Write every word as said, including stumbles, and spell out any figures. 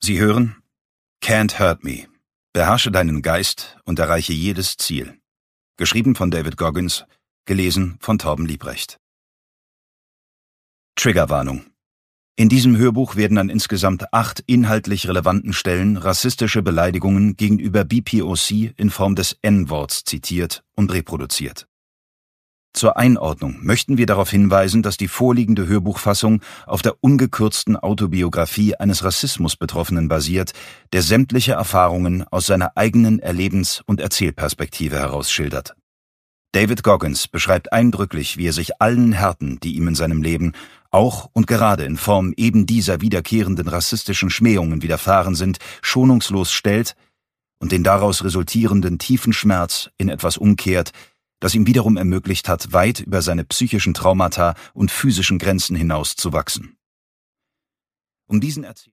Sie hören Can't Hurt Me. Beherrsche deinen Geist und erreiche jedes Ziel. Geschrieben von David Goggins, gelesen von Torben Liebrecht. Triggerwarnung. In diesem Hörbuch werden an insgesamt acht inhaltlich relevanten Stellen rassistische Beleidigungen gegenüber B P O C in Form des N-Worts zitiert und reproduziert. Zur Einordnung möchten wir darauf hinweisen, dass die vorliegende Hörbuchfassung auf der ungekürzten Autobiografie eines Rassismusbetroffenen basiert, der sämtliche Erfahrungen aus seiner eigenen Erlebens- und Erzählperspektive heraus schildert. David Goggins beschreibt eindrücklich, wie er sich allen Härten, die ihm in seinem Leben, auch und gerade in Form eben dieser wiederkehrenden rassistischen Schmähungen widerfahren sind, schonungslos stellt und den daraus resultierenden tiefen Schmerz in etwas umkehrt, das ihm wiederum ermöglicht hat, weit über seine psychischen Traumata und physischen Grenzen hinaus zu wachsen. Um diesen Erzähl